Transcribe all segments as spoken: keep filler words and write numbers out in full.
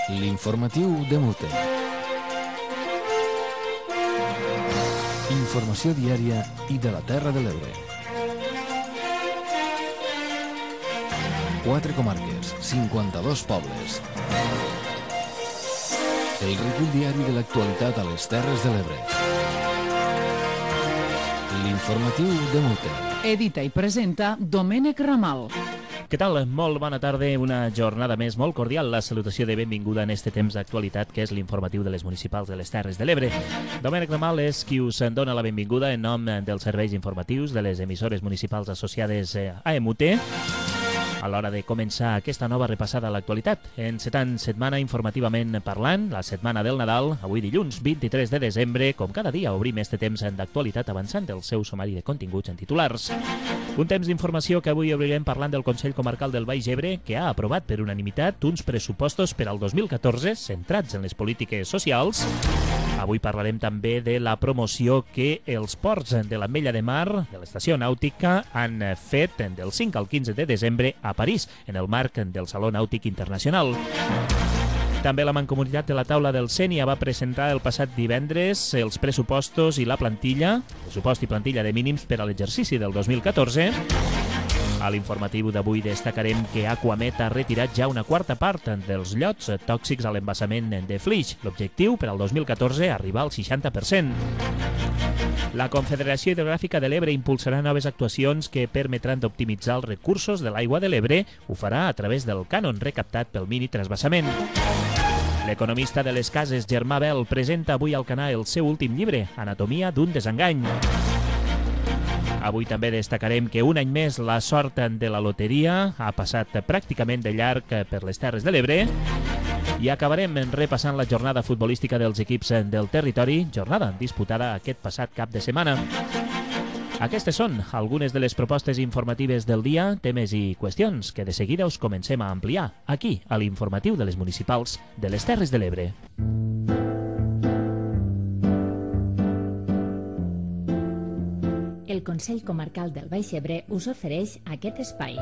L'informatiu de Mute. Informació diària i de la Terra de l'Ebre. Quatre comarques, cinquanta-dos pobles. El recull diari de l'actualitat a les Terres de l'Ebre. L'informatiu de Mute. Edita i presenta Domènec Ramal. Què tal? Molt bona tarda, una jornada més molt cordial. La salutació de benvinguda en este temps d'actualitat que és l'informatiu de les municipals de les Terres de l'Ebre. Domènec Ramal és qui us dona la benvinguda en nom dels serveis informatius de les emissores municipals associades a E M U T a l'hora de començar aquesta nova repassada a l'actualitat. Encetant setmana informativament parlant, la setmana del Nadal, avui dilluns vint-i-tres de desembre, com cada dia obrim este temps d'actualitat avançant el seu sumari de continguts en titulars. Un temps d'informació que avui obrirem parlant del Consell Comarcal del Baix Ebre, que ha aprovat per unanimitat uns pressupostos per al dos mil catorze centrats en les polítiques socials. Avui parlarem també de la promoció que els ports de l'Ametlla de Mar, de l'estació nàutica, han fet del cinc al quinze de desembre a París, en el marc del Saló Nàutic Internacional. També la Mancomunitat de la Taula del Sénia va presentar el passat divendres els pressupostos i la plantilla, pressupost i plantilla de mínims per a l'exercici del dos mil catorze. A l'informatiu d'avui destacarem que Aquamet ha retirat ja una quarta part dels llots tòxics a l'embassament de Flix. L'objectiu per al dos mil catorze arribar al seixanta per cent. La Confederació Hidrogràfica de l'Ebre impulsarà noves actuacions que permetran d'optimitzar els recursos de l'aigua de l'Ebre. Ho farà a través del cànon recaptat pel mini transvassament. L'economista de les cases, Germà Bel, presenta avui al Canà el seu últim llibre, Anatomia d'un desengany. Avui també destacarem que un any més la sort de la loteria ha passat pràcticament de llarg per les Terres de l'Ebre i acabarem repassant la jornada futbolística dels equips del territori, jornada disputada aquest passat cap de setmana. Aquestes són algunes de les propostes informatives del dia, temes i qüestions que de seguida us comencem a ampliar aquí, a l'informatiu de les municipals de les Terres de l'Ebre. El Consell Comarcal del Baix Ebre us ofereix aquest espai.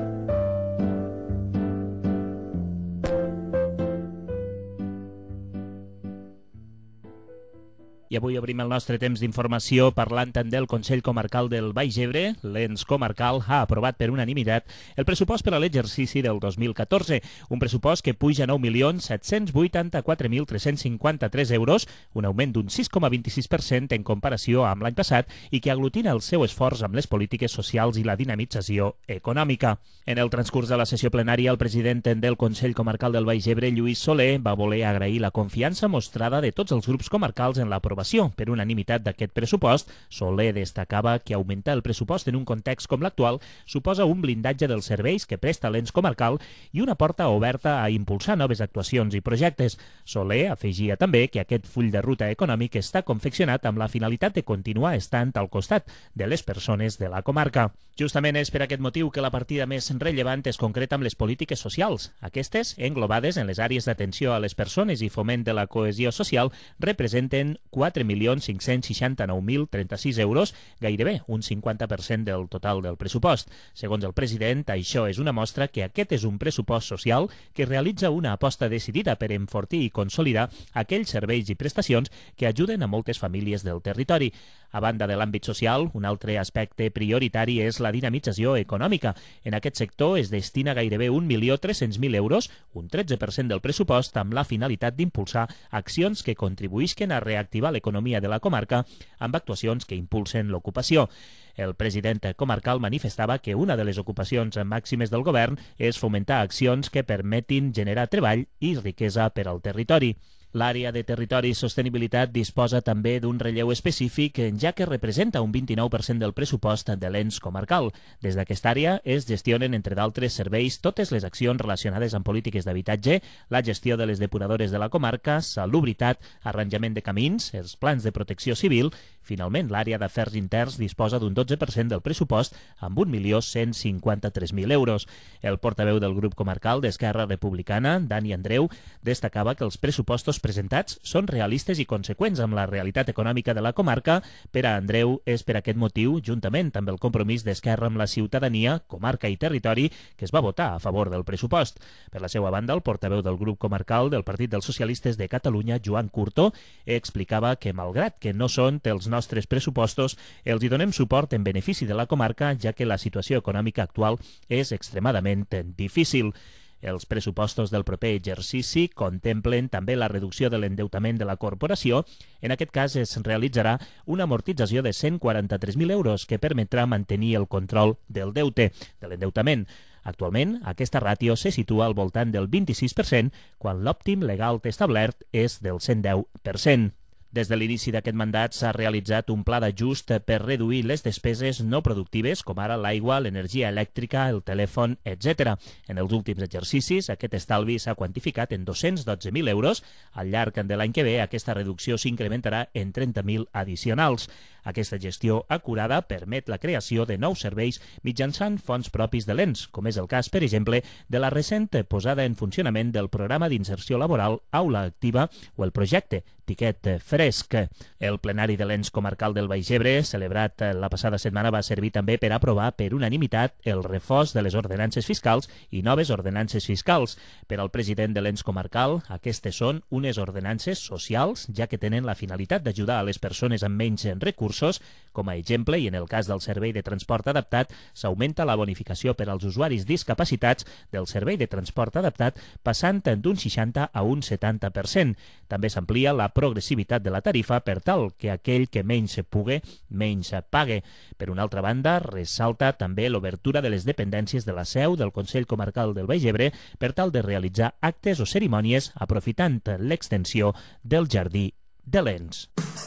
I avui obrim el nostre temps d'informació parlant tant del Consell Comarcal del Baix Ebre. L'ens comarcal ha aprovat per unanimitat el pressupost per a l'exercici del dos mil catorze, un pressupost que puja a nou milions set-cents vuitanta-quatre mil tres-cents cinquanta-tres euros, un augment d'un sis coma vint-i-sis per cent en comparació amb l'any passat i que aglutina el seu esforç amb les polítiques socials i la dinamització econòmica. En el transcurs de la sessió plenària, el president del Consell Comarcal del Baix Ebre, Lluís Soler, va voler agrair la confiança mostrada de tots els grups comarcals en l'aprovació per unanimitat d'aquest pressupost. Soler destacava que augmentar el pressupost en un context com l'actual suposa un blindatge dels serveis que presta l'ens comarcal i una porta oberta a impulsar noves actuacions i projectes. Soler afegia també que aquest full de ruta econòmic està confeccionat amb la finalitat de continuar estant al costat de les persones de la comarca. Justament és per aquest motiu que la partida més rellevant es concreta amb les polítiques socials. Aquestes, englobades en les àrees d'atenció a les persones i foment de la cohesió social, representen quatre milions cinc-cents seixanta-nou mil trenta-sis euros, gairebé un cinquanta per cent del total del pressupost. Segons el president, això és una mostra que aquest és un pressupost social que realitza una aposta decidida per enfortir i consolidar aquells serveis i prestacions que ajuden a moltes famílies del territori. A banda de l'àmbit social, un altre aspecte prioritari és la dinamització econòmica. En aquest sector es destina gairebé un milió tres-cents mil euros, un tretze per cent del pressupost, amb la finalitat d'impulsar accions que contribuïsquen a reactivar l'economia de la comarca amb actuacions que impulsen l'ocupació. El president comarcal manifestava que una de les ocupacions màximes del govern és fomentar accions que permetin generar treball i riquesa per al territori. L'àrea de territori i sostenibilitat disposa també d'un relleu específic, ja que representa un vint-i-nou per cent del pressupost de l'ens comarcal. Des d'aquesta àrea es gestionen, entre d'altres serveis, totes les accions relacionades amb polítiques d'habitatge, la gestió de les depuradores de la comarca, salubritat, arranjament de camins, els plans de protecció civil, Finalment, l'àrea d'afers interns disposa d'un dotze per cent del pressupost amb un milió cent cinquanta-tres mil euros. El portaveu del grup comarcal d'Esquerra Republicana, Dani Andreu, destacava que els pressupostos presentats són realistes i conseqüents amb la realitat econòmica de la comarca. Per a Andreu és per aquest motiu, juntament amb el compromís d'Esquerra amb la ciutadania, comarca i territori, que es va votar a favor del pressupost. Per la seva banda, el portaveu del grup comarcal del Partit dels Socialistes de Catalunya, Joan Curto, explicava que, malgrat que no són els nostres pressupostos, els hi donem suport en benefici de la comarca, ja que la situació econòmica actual és extremadament difícil. Els pressupostos del proper exercici contemplen també la reducció de l'endeutament de la corporació. En aquest cas es realitzarà una amortització de cent quaranta-tres mil euros que permetrà mantenir el control del deute, de l'endeutament. Actualment, aquesta ràtio se situa al voltant del vint-i-sis per cent, quan l'òptim legal establert és del cent deu per cent. Des de l'inici d'aquest mandat s'ha realitzat un pla d'ajust per reduir les despeses no productives, com ara l'aigua, l'energia elèctrica, el telèfon, etcètera. En els últims exercicis, aquest estalvi s'ha quantificat en dos-cents dotze mil euros. Al llarg de l'any que ve, aquesta reducció s'incrementarà en trenta mil addicionals. Aquesta gestió acurada permet la creació de nous serveis mitjançant fons propis de l'ens, com és el cas, per exemple, de la recent posada en funcionament del programa d'inserció laboral Aula Activa o el projecte Tiquet Fresc. El plenari de l'ens comarcal del Baix Ebre, celebrat la passada setmana, va servir també per aprovar per unanimitat el reforç de les ordenances fiscals i noves ordenances fiscals. Per al president de l'ens comarcal, aquestes són unes ordenances socials, ja que tenen la finalitat d'ajudar a les persones amb menys recursos. Com a exemple, i en el cas del servei de transport adaptat, s'augmenta la bonificació per als usuaris discapacitats del servei de transport adaptat, passant d'un seixanta a un setanta per cent. També s'amplia la progressivitat de la tarifa per tal que aquell que menys pugui, menys pague. Per una altra banda, ressalta també l'obertura de les dependències de la seu del Consell Comarcal del Baix Ebre per tal de realitzar actes o cerimònies aprofitant l'extensió del Jardí de l'Ens.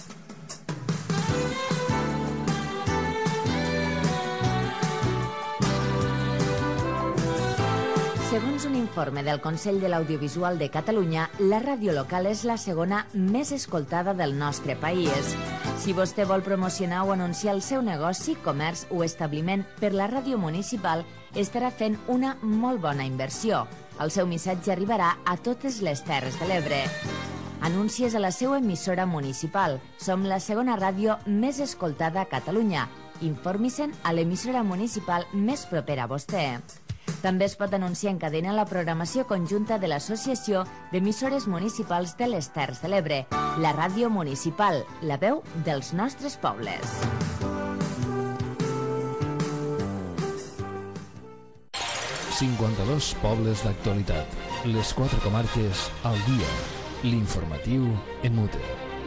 Segons un informe del Consell de l'Audiovisual de Catalunya, la ràdio local és la segona més escoltada del nostre país. Si vostè vol promocionar o anunciar el seu negoci, comerç o establiment per la ràdio municipal, estarà fent una molt bona inversió. El seu missatge arribarà a totes les Terres de l'Ebre. Anuncies a la seva emissora municipal. Som la segona ràdio més escoltada a Catalunya. Informi-se'n a l'emissora municipal més propera a vostè. També es pot anunciar en cadena la programació conjunta de l'Associació d'Emissores Municipals de les Terres de l'Ebre, la ràdio municipal, la veu dels nostres pobles. cinquanta-dos pobles d'actualitat. Les quatre comarques al dia. L'informatiu en mute.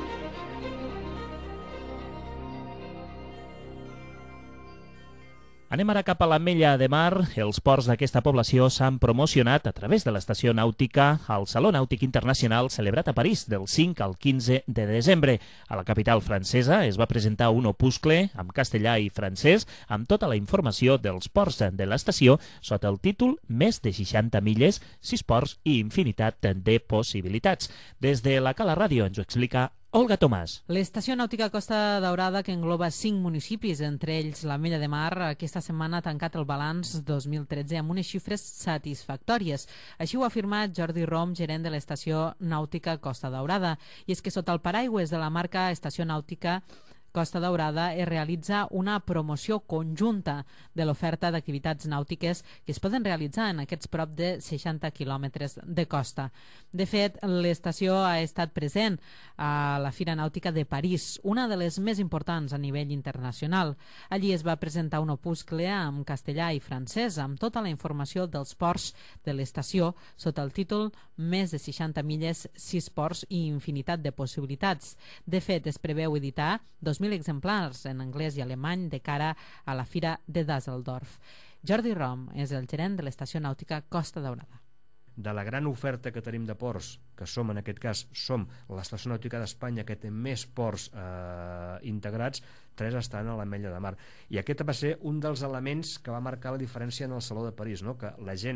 Anem ara cap a l'Ametlla de Mar. Els ports d'aquesta població s'han promocionat a través de l'estació nàutica al Saló Nàutic Internacional celebrat a París del cinc al quinze de desembre. A la capital francesa es va presentar un opuscle amb castellà i francès amb tota la informació dels ports de l'estació sota el títol Més de seixanta milles, sis ports i infinitat de possibilitats. Des de la Cala Ràdio ens ho explica Olga Tomàs. L'estació nàutica Costa Daurada, que engloba cinc municipis, entre ells l'Ametlla de Mar, aquesta setmana ha tancat el balanç dos mil tretze amb unes xifres satisfactòries. Així ho ha afirmat Jordi Rom, gerent de l'estació nàutica Costa Daurada. I és que sota el paraigües de la marca Estació Nàutica Costa Daurada es realitza una promoció conjunta de l'oferta d'activitats nàutiques que es poden realitzar en aquests prop de seixanta quilòmetres de costa. De fet, l'estació ha estat present a la Fira Nàutica de París, una de les més importants a nivell internacional. Allí es va presentar un opuscle en castellà i francès amb tota la informació dels ports de l'estació sota el títol Més de seixanta milles, sis ports i infinitat de possibilitats. De fet, es preveu editar dos mil exemplars en anglès i alemany de cara a la Fira de Düsseldorf. Jordi Rom és el gerent de l'estació nàutica Costa Daurada. De la gran oferta que tenim de ports, que som en aquest cas som l'estació nàutica d'Espanya que té més ports eh, integrats, tres estan a l'Ametlla de Mar. I aquest va ser un dels elements que va marcar la diferència en el Saló de París, no? Que la gent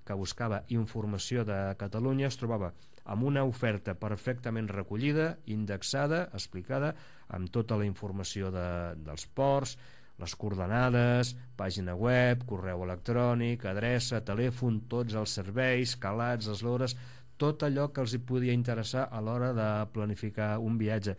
que buscava informació de Catalunya es trobava amb una oferta perfectament recollida, indexada, explicada, amb tota la informació de, dels ports, les coordenades, pàgina web, correu electrònic, adreça, telèfon, tots els serveis, calats, les hores, tot allò que els hi podia interessar a l'hora de planificar un viatge.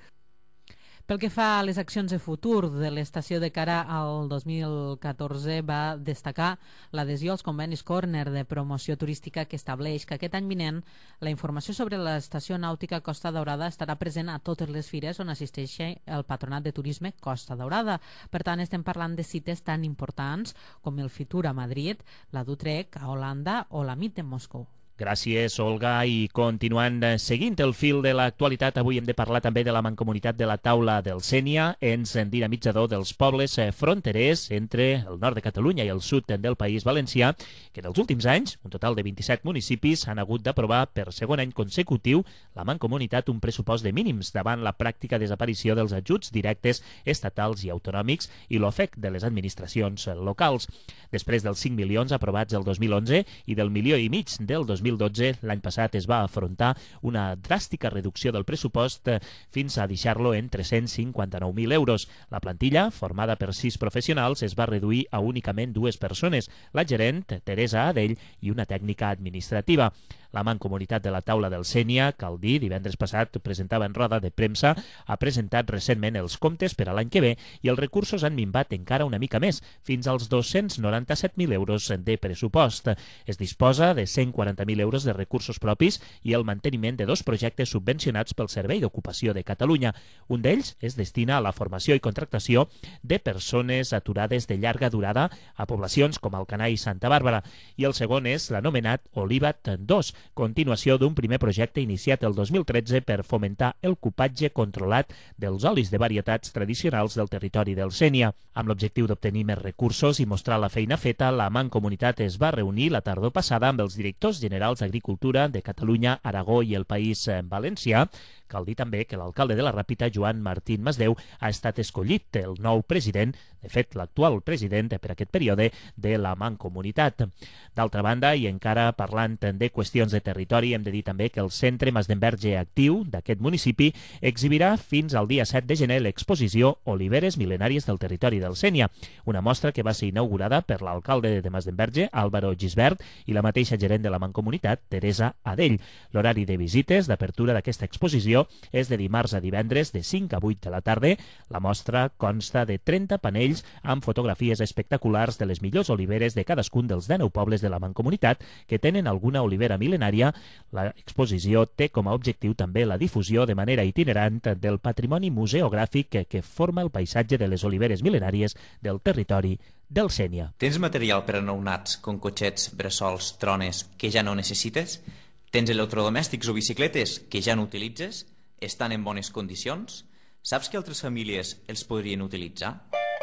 Pel que fa a les accions de futur de l'estació de cara al dos mil catorze, va destacar l'adhesió als convenis Corner de promoció turística que estableix que aquest any vinent la informació sobre l'estació nàutica Costa Daurada estarà present a totes les fires on assisteixi el Patronat de Turisme Costa Daurada. Per tant, estem parlant de cites tan importants com el Fitur a Madrid, la d'Utrecht a Holanda o la MIT de Moscou. Gràcies, Olga. I continuant, seguint el fil de l'actualitat, avui hem de parlar també de la mancomunitat de la Taula del Sénia, ens dinamitzador dels pobles fronterers entre el nord de Catalunya i el sud del País Valencià, que en els últims anys, un total de vint-i-set municipis han hagut d'aprovar per segon any consecutiu la mancomunitat un pressupost de mínims davant la pràctica desaparició dels ajuts directes estatals i autonòmics i l'ofec de les administracions locals. Després dels cinc milions aprovats el dos mil onze i del milió i mig del dos mil dotze, l'any passat es va afrontar una dràstica reducció del pressupost fins a deixar-lo en tres-cents cinquanta-nou mil euros. La plantilla, formada per sis professionals, es va reduir a únicament dues persones, la gerent, Teresa Adell, i una tècnica administrativa. La Mancomunitat de la Taula del Sénia, cal dir, divendres passat presentava en roda de premsa, ha presentat recentment els comptes per a l'any que ve i els recursos han minvat encara una mica més, fins als dos-cents noranta-set mil euros de pressupost. Es disposa de cent quaranta mil euros de recursos propis i el manteniment de dos projectes subvencionats pel Servei d'Ocupació de Catalunya. Un d'ells es destina a la formació i contractació de persones aturades de llarga durada a poblacions com Alcanar i Santa Bàrbara, i el segon és l'anomenat Olivat dos, continuació d'un primer projecte iniciat el dos mil tretze per fomentar el cupatge controlat dels olis de varietats tradicionals del territori del Sénia. Amb l'objectiu d'obtenir més recursos i mostrar la feina feta, la Mancomunitat es va reunir la tardor passada amb els directors generals d'Agricultura de Catalunya, Aragó i el País Valencià. Cal dir també que l'alcalde de la Ràpita, Joan Martín Masdeu, ha estat escollit el nou president, de fet l'actual president per aquest període, de la Mancomunitat. D'altra banda, i encara parlant de qüestions de territori, hem de dir també que el Centre Masdenverge Actiu d'aquest municipi exhibirà fins al dia set de gener l'exposició Oliveres mil·lenàries del territori del Sénia, una mostra que va ser inaugurada per l'alcalde de Masdenverge, Álvaro Gisbert, i la mateixa gerent de la Mancomunitat, Teresa Adell. L'horari de visites d'apertura d'aquesta exposició és de dimarts a divendres de cinc a vuit de la tarda. La mostra consta de trenta panells amb fotografies espectaculars de les millors oliveres de cadascun dels dinou pobles de la Mancomunitat que tenen alguna olivera mil·lenària. L'exposició té com a objectiu també la difusió de manera itinerant del patrimoni museogràfic que, que forma el paisatge de les oliveres mil·lenàries del territori del Sénia. Tens material per a nounats com cotxets, bressols, trones que ja no necessites? Tens electrodomèstics o bicicletes que ja no utilitzes? Estan en bones condicions? Saps que altres famílies els podrien utilitzar?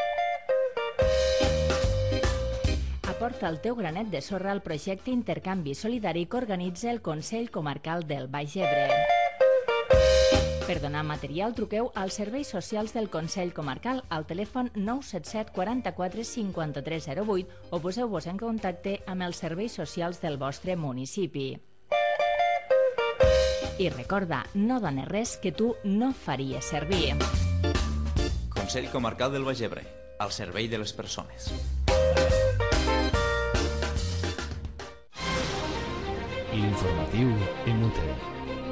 Aporta el teu granet de sorra al projecte Intercanvi Solidari que organitza el Consell Comarcal del Baix Ebre. Per donar material, truqueu als serveis socials del Consell Comarcal al telèfon nou set set quaranta-quatre cinquanta-tres zero vuit o poseu-vos en contacte amb els serveis socials del vostre municipi. I recorda, no dones res que tu no faries servir. Consell Comarcal del Baix Ebre, al servei de les persones. L'informatiu en U T V.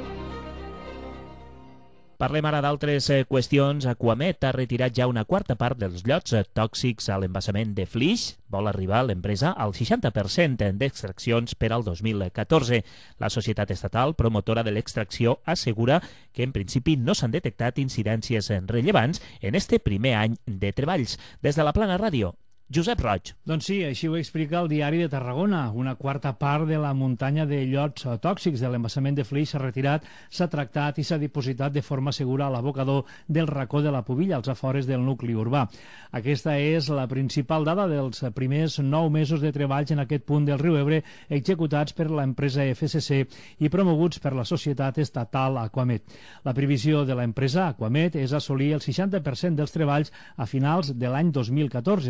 Parlem ara d'altres qüestions. Aquamet ha retirat ja una quarta part dels llots tòxics a l'embassament de Flix. Vol arribar l'empresa al seixanta per cent d'extraccions per al dos mil catorze. La societat estatal promotora de l'extracció assegura que en principi no s'han detectat incidències rellevants en este primer any de treballs. Des de la Plana Ràdio, Josep Roig. Doncs sí, així ho explica el Diari de Tarragona. Una quarta part de la muntanya de llots tòxics de l'embassament de Flix s'ha retirat, s'ha tractat i s'ha dipositat de forma segura a l'abocador del racó de la Pubilla, als afores del nucli urbà. Aquesta és la principal dada dels primers nou mesos de treballs en aquest punt del riu Ebre, executats per l'empresa F C C i promoguts per la societat estatal Aquamet. La previsió de l'empresa Aquamet és assolir el seixanta per cent dels treballs a finals de l'any dos mil catorze, és a dir, del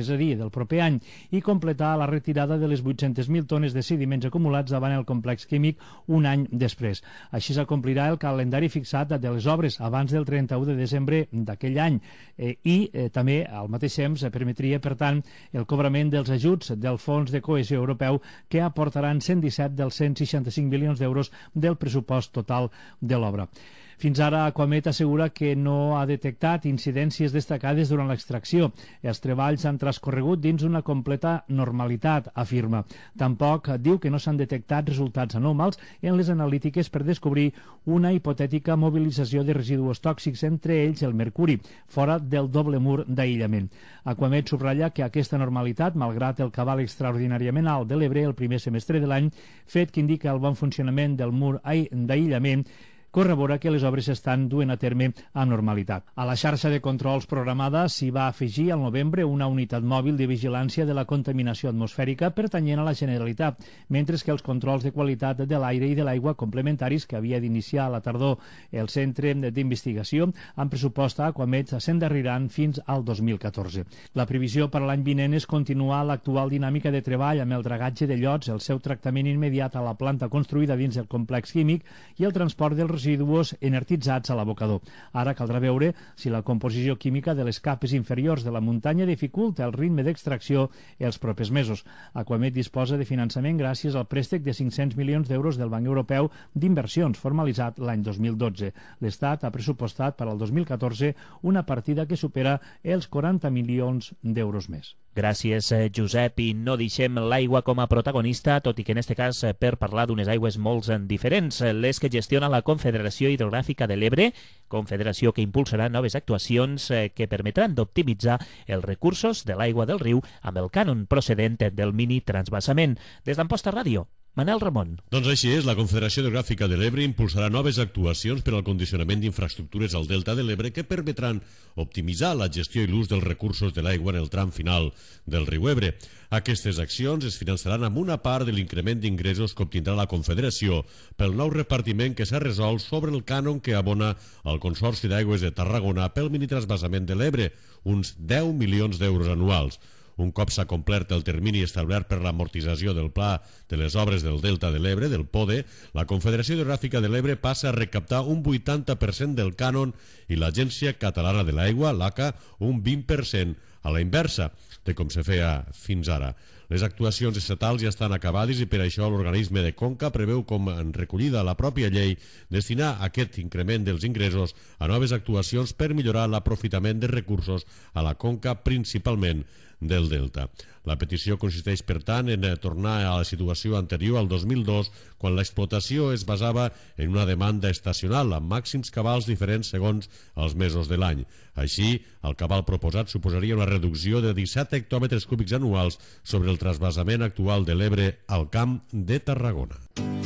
del proper any i completar la retirada de les vuit-centes mil tones de sediments acumulats davant el complex químic un any després. Així s'acomplirà el calendari fixat de les obres abans del trenta-u de desembre d'aquell any eh, i eh, també al mateix temps permetria, per tant, el cobrament dels ajuts del Fons de Cohesió Europeu que aportaran cent disset dels cent seixanta-cinc milions d'euros del pressupost total de l'obra. Fins ara, Aquamet assegura que no ha detectat incidències destacades durant l'extracció. Els treballs han transcorregut dins una completa normalitat, afirma. Tampoc diu que no s'han detectat resultats anòmals en les analítiques per descobrir una hipotètica mobilització de residus tòxics, entre ells el mercuri, fora del doble mur d'aïllament. Aquamet subratlla que aquesta normalitat, malgrat el cabal extraordinàriament alt de l'Ebre el primer semestre de l'any, fet que indica el bon funcionament del mur d'aïllament, corrobora que les obres s'estan duent a terme amb normalitat. A la xarxa de controls programada s'hi va afegir al novembre una unitat mòbil de vigilància de la contaminació atmosfèrica pertanyent a la Generalitat, mentre que els controls de qualitat de l'aire i de l'aigua complementaris que havia d'iniciar a la tardor el Centre d'Investigació amb pressupost a Aquamet s'endarreriran fins al dos mil catorze. La previsió per a l'any vinent és continuar l'actual dinàmica de treball amb el dragatge de llots, el seu tractament immediat a la planta construïda dins el complex químic i el transport dels residus energitzats a l'abocador. Ara caldrà veure si la composició química de les capes inferiors de la muntanya dificulta el ritme d'extracció els propers mesos. Aquamet disposa de finançament gràcies al préstec de cinc-cents milions d'euros del Banc Europeu d'Inversions formalitzat l'any dos mil dotze. L'Estat ha pressupostat per al dos mil catorze una partida que supera els quaranta milions d'euros més. Gràcies, Josep, i no deixem l'aigua com a protagonista, tot i que en aquest cas per parlar d'unes aigües molt diferents, les que gestiona la Confederació Hidrogràfica de l'Ebre, confederació que impulsarà noves actuacions que permetran d'optimitzar els recursos de l'aigua del riu amb el cànon procedent del mini transvasament. Des d'Amposta Ràdio, Manel Ramon. Doncs així és, la Confederació Hidrogràfica de l'Ebre impulsarà noves actuacions per al condicionament d'infraestructures al Delta de l'Ebre que permetran optimitzar la gestió i l'ús dels recursos de l'aigua en el tram final del riu Ebre. Aquestes accions es finançaran amb una part de l'increment d'ingressos que obtindrà la Confederació pel nou repartiment que s'ha resolt sobre el cànon que abona el Consorci d'Aigües de Tarragona pel minitransvasament de l'Ebre, uns deu milions d'euros anuals. Un cop s'ha complert el termini establert per l'amortització del Pla de les Obres del Delta de l'Ebre, del PODE, la Confederació Hidrogràfica de l'Ebre passa a recaptar un vuitanta per cent del cànon i l'Agència Catalana de l'Aigua, l'A C A, un vint per cent, a la inversa de com se feia fins ara. Les actuacions estatals ja estan acabades i per això l'organisme de Conca preveu, com en recollida a la pròpia llei, destinar aquest increment dels ingressos a noves actuacions per millorar l'aprofitament de recursos a la Conca, principalment del Delta. La petició consisteix, per tant, en tornar a la situació anterior al dos mil dos, quan l'explotació es basava en una demanda estacional, amb màxims cabals diferents segons els mesos de l'any. Així, el cabal proposat suposaria una reducció de disset hectòmetres cúbics anuals sobre el transvasament actual de l'Ebre al Camp de Tarragona.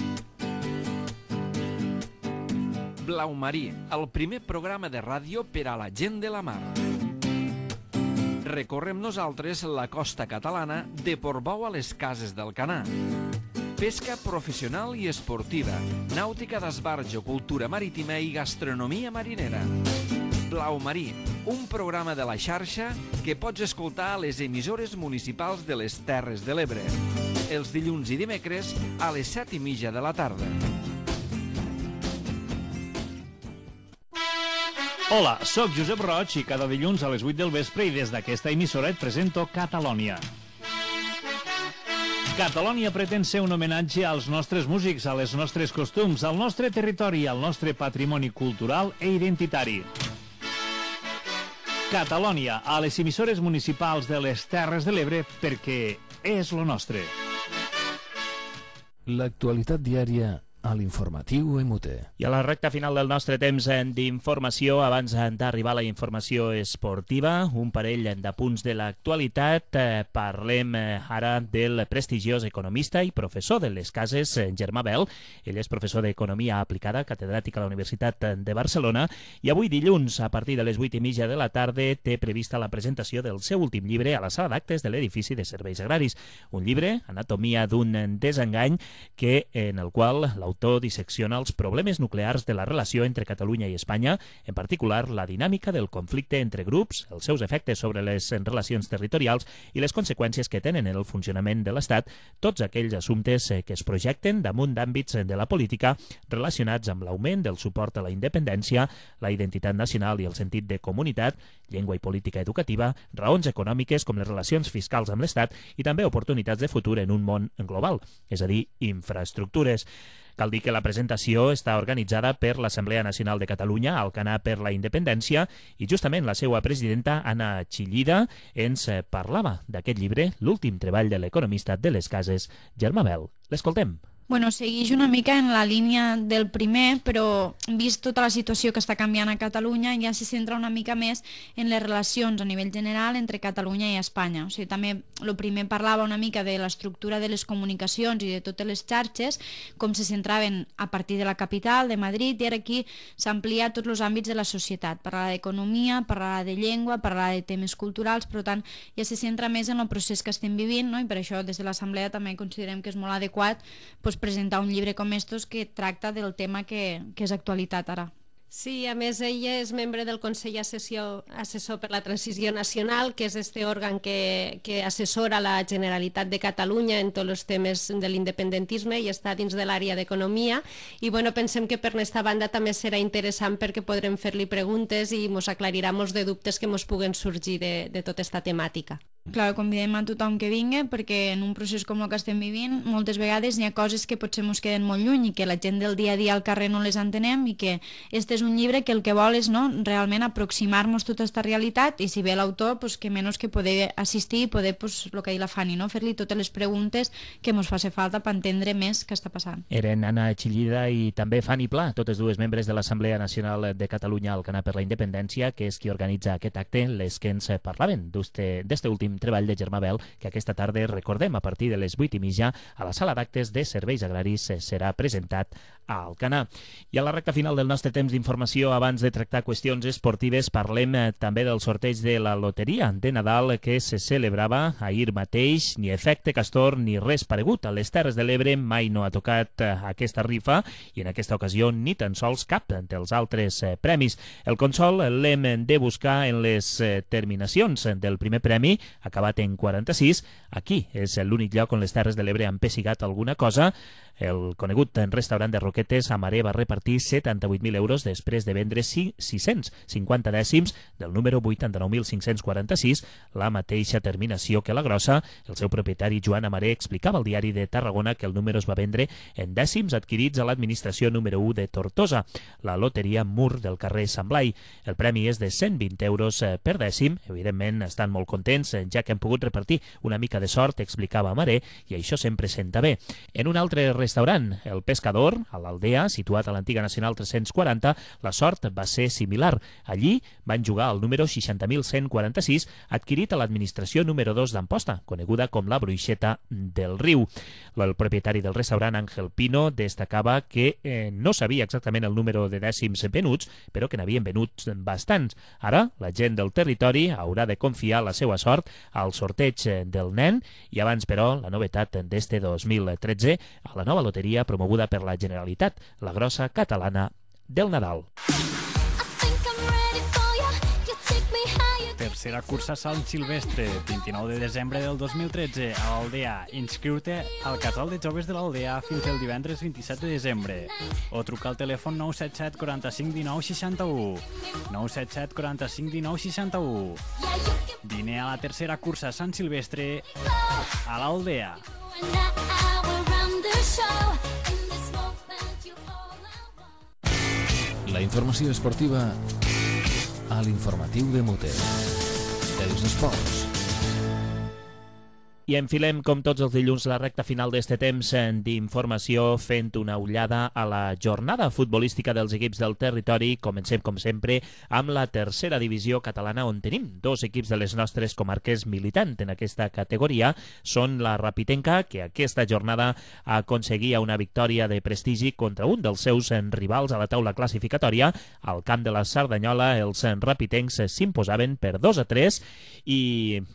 Blau Marí, el primer programa de ràdio per a la gent de la mar. Recorrem nosaltres la costa catalana de Portbou a les Cases del Canà. Pesca professional i esportiva, nàutica d'esbarjo, cultura marítima i gastronomia marinera. Blau Marí, un programa de la xarxa que pots escoltar a les emissores municipals de les Terres de l'Ebre. Els dilluns i dimecres a les set i mitja de la tarda. Hola, sóc Josep Roig i cada dilluns a les vuit del vespre i des d'aquesta emissora et presento Catalònia. Catalònia pretén ser un homenatge als nostres músics, a les nostres costums, al nostre territori, al nostre patrimoni cultural i identitari. Catalònia, a les emissores municipals de les Terres de l'Ebre, perquè és lo nostre. L'actualitat diària a l'informatiu M T. I a la recta final del nostre temps d'informació, abans d'arribar a la informació esportiva, un parell de punts de l'actualitat. Eh, parlem ara del prestigiós economista i professor de les Cases, Germà Bel. Ell és professor d'Economia Aplicada, catedràtic a la Universitat de Barcelona, i avui dilluns, a partir de les vuit i mitja de la tarda, té prevista la presentació del seu últim llibre a la sala d'actes de l'edifici de Serveis Agraris. Un llibre, Anatomia d'un desengany, que en el qual l'autor L'autor dissecciona els problemes nuclears de la relació entre Catalunya i Espanya, en particular la dinàmica del conflicte entre grups, els seus efectes sobre les relacions territorials i les conseqüències que tenen en el funcionament de l'Estat, tots aquells assumptes que es projecten damunt d'àmbits de la política relacionats amb l'augment del suport a la independència, la identitat nacional i el sentit de comunitat, llengua i política educativa, raons econòmiques com les relacions fiscals amb l'Estat i també oportunitats de futur en un món global, és a dir, infraestructures. Cal dir que la presentació està organitzada per l'Assemblea Nacional de Catalunya, Alcanar per la Independència, i justament la seva presidenta, Anna Chillida, ens parlava d'aquest llibre, l'últim treball de l'economista de les cases, Germà Bel. L'escoltem. Bueno, segueix una mica en la línia del primer, però vist tota la situació que està canviant a Catalunya, ja se centra una mica més en les relacions a nivell general entre Catalunya i Espanya. O sigui, també el primer parlava una mica de l'estructura de les comunicacions i de totes les xarxes, com se centraven a partir de la capital, de Madrid, i ara aquí s'ha ampliat tots els àmbits de la societat. Parlar d'economia, parlar de llengua, parlar de temes culturals, per tant, ja se centra més en el procés que estem vivint, no? I per això des de l'Assemblea també considerem que és molt adequat doncs, presentar un llibre com estos que tracta del tema que, que és actualitat ara. Sí, a més ella és membre del Consell Assessor, Assessor per la Transició Nacional, que és este òrgan que, que assessora la Generalitat de Catalunya en tots els temes de l'independentisme i està dins de l'àrea d'Economia. I bueno, pensem que per aquesta banda també serà interessant perquè podrem fer-li preguntes i ens aclarirà molts de dubtes que ens puguen sorgir de, de tota aquesta temàtica. Clar, convidem a tothom que vingui perquè en un procés com el que estem vivint moltes vegades hi ha coses que potser ens queden molt lluny i que la gent del dia a dia al carrer no les entenem i que este és un llibre que el que vol és, no, realment aproximar-nos tota aquesta realitat i si ve l'autor, pues, que menys que poder assistir i poder, pues, el que ha dit la Fanny, no? Fer-li totes les preguntes que ens faci falta per entendre més què està passant. Eren Anna Chillida i també Fanny Pla, totes dues membres de l'Assemblea Nacional de Catalunya, Alcanar per la Independència, que és qui organitza aquest acte, les que ens parlaven d'este últim treball de Germà Bel, que aquesta tarda, recordem, a partir de les vuit i mitja, a la sala d'actes de Serveis Agraris serà presentat a Alcanar. I a la recta final del nostre temps d'informació, abans de tractar qüestions esportives, parlem també del sorteig de la loteria de Nadal que se celebrava ahir mateix. Ni efecte Castor ni res paregut. A les Terres de l'Ebre mai no ha tocat aquesta rifa i en aquesta ocasió ni tan sols cap dels altres premis. El consol l'hem de buscar en les terminacions del primer premi, acabat en quaranta-sis. Aquí és l'únic lloc on les Terres de l'Ebre han pessigat alguna cosa. El conegut restaurant de Roquetes a Maré va repartir setanta-vuit mil euros després de vendre sis-cents cinquanta dècims del número vuitanta-nou mil cinc-cents quaranta-sis, la mateixa terminació que la grossa. El seu propietari, Joan Amaré, explicava al diari de Tarragona que el número es va vendre en dècims adquirits a l'administració número u de Tortosa, la loteria Mur del carrer Sant Blai. El premi és de cent vint euros per dècim. Evidentment estan molt contents, ja que han pogut repartir una mica de sort, explicava Amaré, i això sempre senta bé. En un altre restaurant, el Pescador, a l'Aldea, situat a l'antiga Nacional tres-cents quaranta, la sort va ser similar. Allí van jugar el número seixanta mil cent quaranta-sis, adquirit a l'administració número dos d'Amposta, coneguda com la Bruixeta del Riu. El propietari del restaurant, Àngel Pino, destacava que eh, no sabia exactament el número de dècims venuts, però que n'havien venut bastants. Ara, la gent del territori haurà de confiar la seva sort al sorteig del nen i abans, però, la novetat d'este dos mil tretze, a la nova loteria promoguda per la Generalitat, la grossa catalana del Nadal. Tercera cursa Sant Silvestre, vint-i-nou de desembre del dos mil tretze, a l'Aldea. Inscriu-te al casal de joves de l'Aldea fins el divendres vint-i-set de desembre. O truca al telèfon nou set set quaranta-cinc dinou seixanta-u. nou set set quaranta-cinc dinou seixanta-u. Vine a la tercera cursa Sant Silvestre a l'Aldea. La informació esportiva a l'informatiu de Mote. Els esports. I enfilem, com tots els dilluns, la recta final d'este temps d'informació fent una ullada a la jornada futbolística dels equips del territori. Comencem, com sempre, amb la tercera divisió catalana, on tenim dos equips de les nostres comarques militant en aquesta categoria. Són la Rapitenca, que aquesta jornada aconseguia una victòria de prestigi contra un dels seus rivals a la taula classificatòria. Al camp de la Cerdanyola, els rapitencs s'imposaven per dos a tres i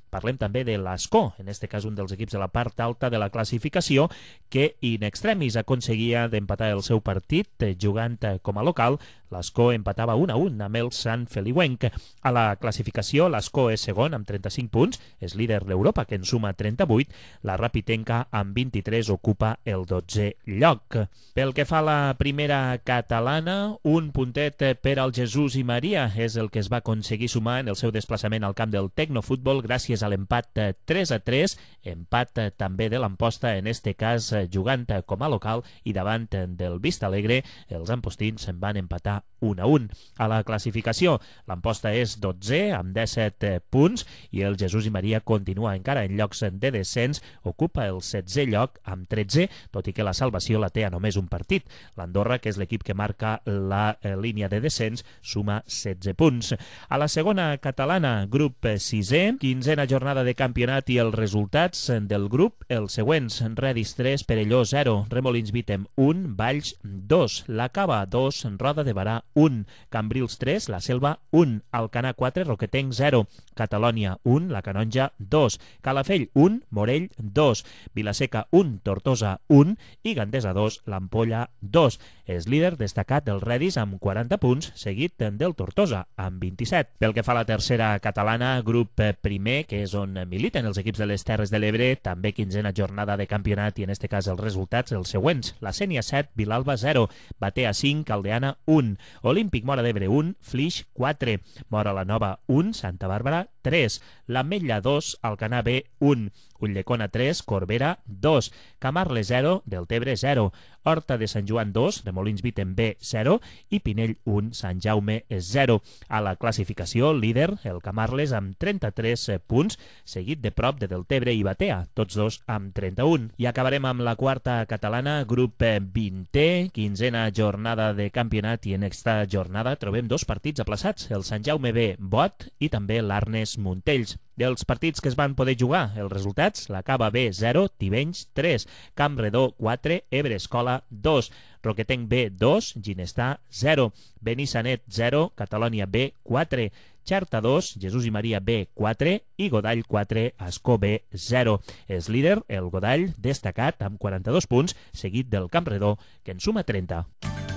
Parlem també de l'Escó, en este cas un dels equips de la part alta de la classificació, que in extremis aconseguia d'empatar el seu partit jugant com a local. L'Escó empatava un a un amb el Sant Feliuenc. A la classificació, l'Escó és segon amb trenta-cinc punts, és líder d'Europa, que en suma trenta-vuit. La Rapitenca, amb vint-i-tres, ocupa el dotzè lloc. Pel que fa a la primera catalana, un puntet per al Jesús i Maria és el que es va aconseguir sumar en el seu desplaçament al camp del Tecnofutbol gràcies a l'empat tres a tres, empat també de l'Amposta, en este cas jugant com a local i davant del Vistalegre, els ampostins se'n van empatar un a un. A la classificació, l'Amposta és dotzè amb disset punts i el Jesús i Maria continua encara en llocs de descens, ocupa el setzè lloc amb tretze, tot i que la salvació la té a només un partit. L'Andorra, que és l'equip que marca la eh, línia de descens, suma setze punts. A la segona catalana, grup sisè, quinzena jornada de campionat i els resultats del grup, els següents: Redis tres, Perelló zero, Remolins Vítem un, Valls dos, La Cava dos, Roda de Barà un, Cambrils tres, La Selva un, Alcanar quatre, Roquetenc zero, Catalònia un, La Canonja dos, Calafell un, Morell dos, Vilaseca un, Tortosa un i Gandesa dos, l'Ampolla dos. És líder destacat del Redis amb quaranta punts, seguit del Tortosa amb vint-i-set. Pel que fa a la tercera catalana, grup primer, que és on militen els equips de les Terres de l'Ebre, també quinzena jornada de campionat i en este cas els resultats els següents: la Sénia set, Vilalba zero, Batea cinc, Caldeana un, Olímpic Móra d'Ebre un, Flix quatre, Móra la Nova un, Santa Bàrbara tres, l'Ametlla dos, Alcanar B un, Ulldecona tres, Corbera dos, Camarles zero, Deltebre zero, Horta de Sant Joan dos, Remolins Vítem B zero i Pinell un, Sant Jaume zero. A la classificació, líder, el Camarles amb trenta-tres punts, seguit de prop de Deltebre i Batea, tots dos amb trenta-un. I acabarem amb la quarta catalana, grup vintè, quinzena jornada de campionat i en esta jornada trobem dos partits aplaçats, el Sant Jaume B Bot i també l'Arnes Montells. Dels partits que es van poder jugar, els resultats: la Cava B zero, Tivenys tres, Camp Redó quatre, Ebre Escola dos, Roquetenc B dos, Ginestar zero, Benissanet zero, Catalònia B quatre, Xerta dos, Jesús i Maria B quatre i Godall quatre, Ascó B zero. És líder el Godall, destacat amb quaranta-dos punts, seguit del Camp Redó, que en suma trenta.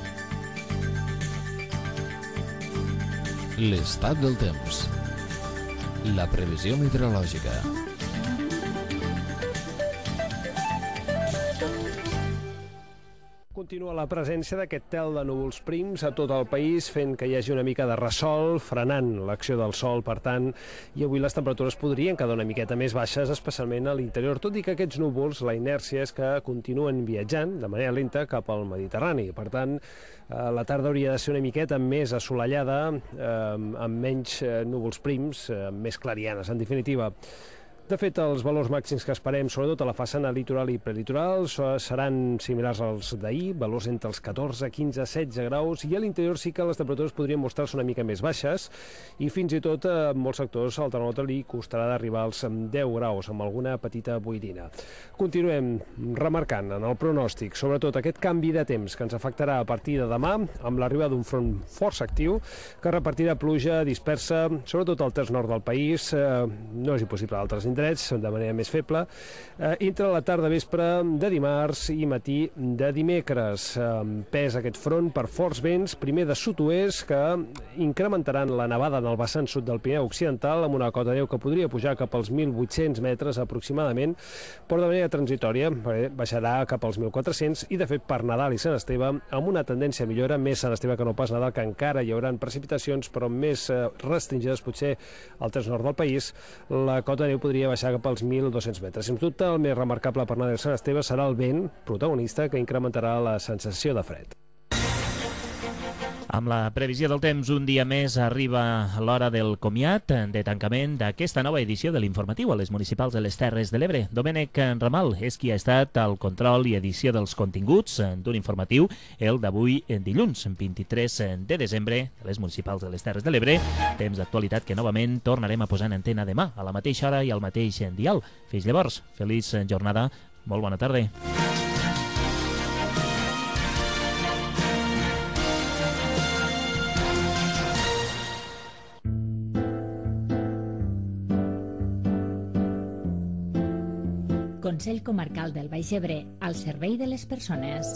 L'estat del temps. La previsió meteorològica. Continua la presència d'aquest tel de núvols prims a tot el país, fent que hi hagi una mica de ressol, frenant l'acció del sol, per tant, i avui les temperatures podrien quedar una miqueta més baixes, especialment a l'interior, tot i que aquests núvols, la inèrcia és que continuen viatjant de manera lenta cap al Mediterrani. Per tant, la tarda hauria de ser una miqueta més assolellada, amb menys núvols prims, amb més clarianes, en definitiva. De fet, els valors màxims que esperem, sobretot a la façana litoral i prelitoral, seran similars als d'ahir, valors entre els catorze, quinze, setze graus, i a l'interior sí que les temperatures podrien mostrar-se una mica més baixes, i fins i tot en molts sectors al termòmetre li costarà d'arribar als deu graus, amb alguna petita boirina. Continuem remarcant en el pronòstic, sobretot aquest canvi de temps que ens afectarà a partir de demà, amb l'arribada d'un front força actiu, que repartirà pluja dispersa, sobretot al terç nord del país, no és impossible a altres indrets, de manera més feble, eh, entre la tarda vespre de dimarts i matí de dimecres. Eh, pes aquest front per forts vents, primer de sud-oest, que incrementaran la nevada en el vessant sud del Pirineu Occidental, amb una cota de neu que podria pujar cap als mil vuit-cents metres aproximadament, però de manera transitòria baixarà cap als mil quatre-cents, i de fet per Nadal i Sant Esteve, amb una tendència a millora, més Sant Esteve que no pas Nadal, que encara hi haurà precipitacions, però més eh, restringides potser al terç nord del país, la cota de neu podria baixar cap als mil dos-cents metres. Sens dubte, el més remarcable per Nadal i Sant Esteve serà el vent protagonista, que incrementarà la sensació de fred. Amb la previsió del temps, un dia més arriba l'hora del comiat, de tancament d'aquesta nova edició de l'informatiu a les municipals de les Terres de l'Ebre. Domènec Ramal és qui ha estat al control i edició dels continguts d'un informatiu, el d'avui dilluns, vint-i-tres de desembre, a les municipals de les Terres de l'Ebre. Temps d'actualitat que novament tornarem a posar en antena demà, a la mateixa hora i al mateix dial. Fins llavors, feliç jornada, molt bona tarda. Consell Comarcal del Baix Ebre, al servei de les persones.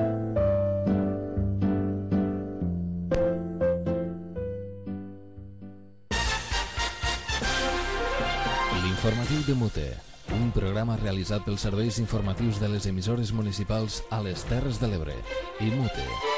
L'informatiu de Mute, un programa realitzat pels serveis informatius de les emissores municipals a les Terres de l'Ebre i Mute.